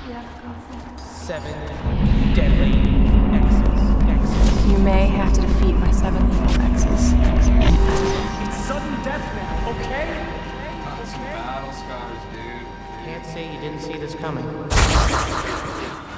7 deadly X's. You may have to defeat my 7 evil exes. It's sudden death now, okay? Got some battle scars, dude. Can't say you didn't see this coming.